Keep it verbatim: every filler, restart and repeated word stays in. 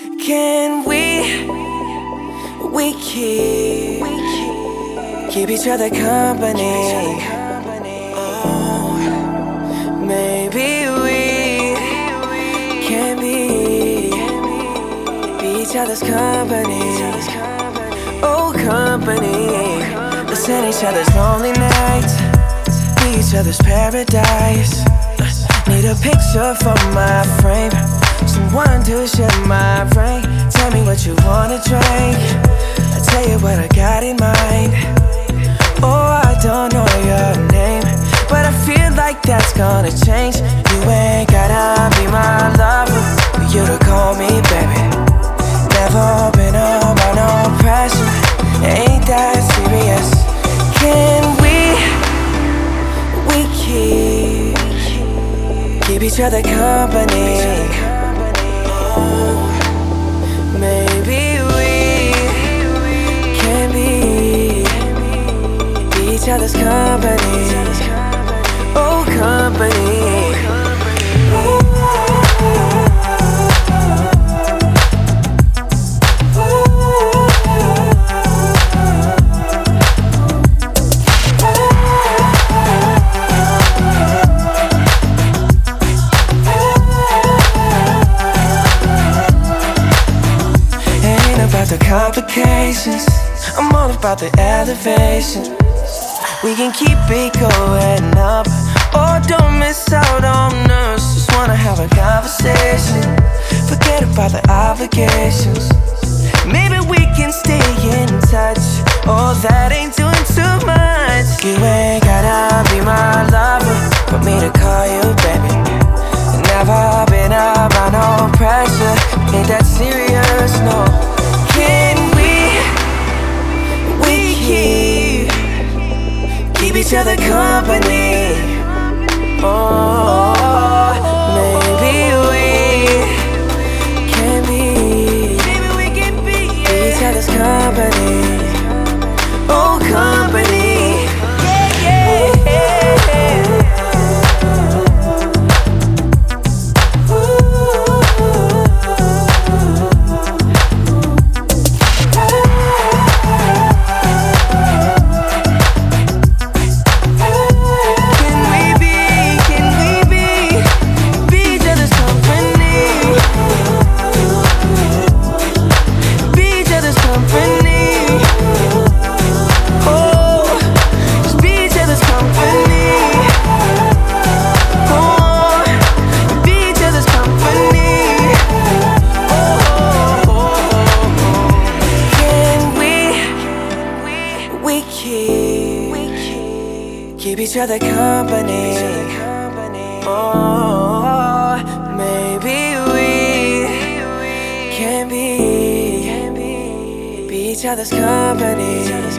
Can we, we keep, keep each other company? Oh, maybe we can be, be each other's company. Oh, company. Listen each other's lonely nights, be each other's paradise. Need a picture for my frame, someone to share my brain. Tell me what you wanna drink, I'll tell you what I got in mind. Oh, I don't know your name, but I feel like that's gonna change. You ain't gotta be my lover for you to call me baby. Never been under no pressure, ain't that serious. Can we, we keep, keep each other company? Oh, maybe we can be, be each other's company. Oh, company. The complications, I'm all about the elevation. We can keep it going up, or don't miss out on us. Just wanna have a conversation, forget about the obligations. Maybe we can stay in touch, oh that ain't doing too much. You ain't gotta be my lover for me to call you baby. Never been about no pressure, ain't that serious, no. Can we, we keep, keep each other company? Oh, maybe we can be, be each other's company. Oh, company. Yeah, yeah. We keep, keep each other company. Oh, maybe we can be, be each other's company.